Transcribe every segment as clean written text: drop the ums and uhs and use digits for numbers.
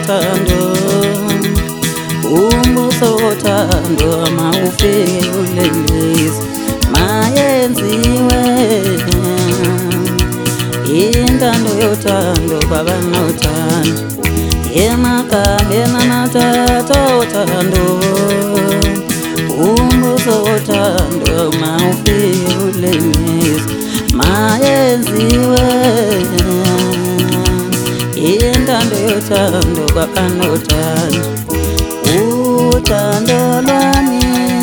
wothando, umbuso wothando mawufike kulelizwe mayenziwe intando yothando baba nothando emakhambeni amathathu othando umbuso wothando mawufike kulelizwe mayenziwe intando yothando baba nothando uthando lwami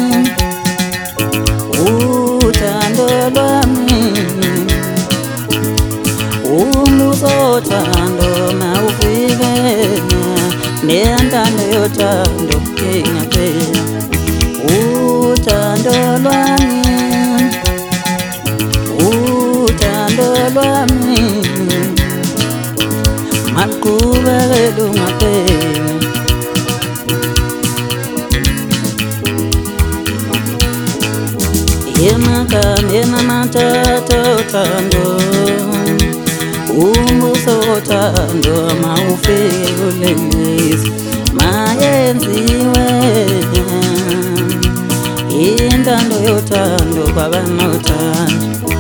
uthando lwami umbuso wothando mawufike nentando yothando ingapheli uthando lwami uthando lwami maluqhubekele ungapheli emakhambeni amathathu othando umbuso wothando mawufike kulelizwe mayenziwe intando yothando baba nothando